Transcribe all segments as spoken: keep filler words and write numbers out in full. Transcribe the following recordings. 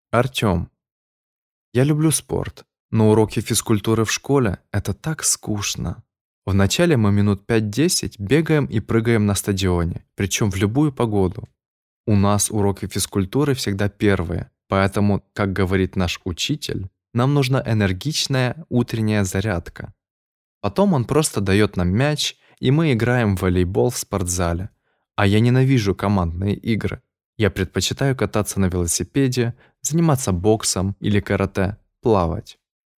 Артём, я люблю спорт, но уроки физкультуры в школе– это так скучно. Вначале мы минут пять-десять бегаем и прыгаем на стадионе, причем в любую погоду. У нас уроки физкультуры всегда первые, поэтому, как говорит наш учитель, нам нужна энергичная утренняя зарядка. Потом он просто дает нам мяч, и мы играем в волейбол в спортзале. А я ненавижу командные игры. Я предпочитаю кататься на велосипеде, заниматься боксом или карате, плавать.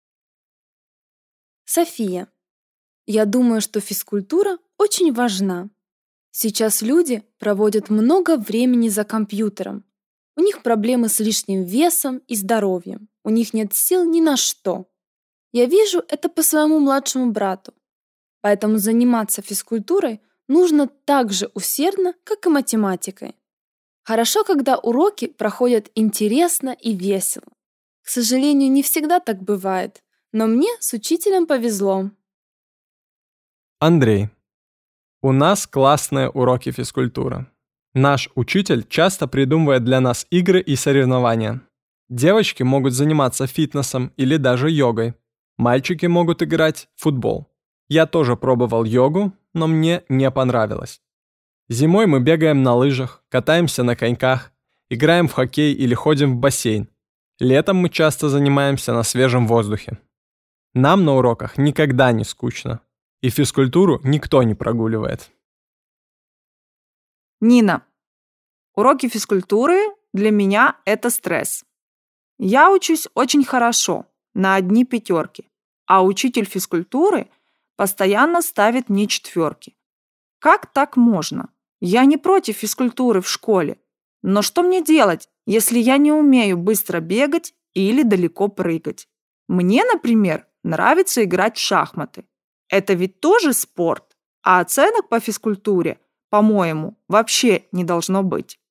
София, я думаю, что физкультура очень важна. Сейчас люди проводят много времени за компьютером. У них проблемы с лишним весом и здоровьем. У них нет сил ни на что. Я вижу это по своему младшему брату. Поэтому заниматься физкультурой нужно так же усердно, как и математикой. Хорошо, когда уроки проходят интересно и весело. К сожалению, не всегда так бывает, но мне с учителем повезло. Андрей. У нас классные уроки физкультуры. Наш учитель часто придумывает для нас игры и соревнования. Девочки могут заниматься фитнесом или даже йогой. Мальчики могут играть в футбол. Я тоже пробовал йогу, но мне не понравилось. Зимой мы бегаем на лыжах, катаемся на коньках, играем в хоккей или ходим в бассейн. Летом мы часто занимаемся на свежем воздухе. Нам на уроках никогда не скучно. И физкультуру никто не прогуливает. Нина. Уроки физкультуры для меня это стресс. Я учусь очень хорошо, на одни пятерки, а учитель физкультуры постоянно ставит мне четверки. Как так можно? Я не против физкультуры в школе, но что мне делать, если я не умею быстро бегать или далеко прыгать? Мне, например, нравится играть в шахматы. Это ведь тоже спорт, а оценок по физкультуре, по-моему, вообще не должно быть.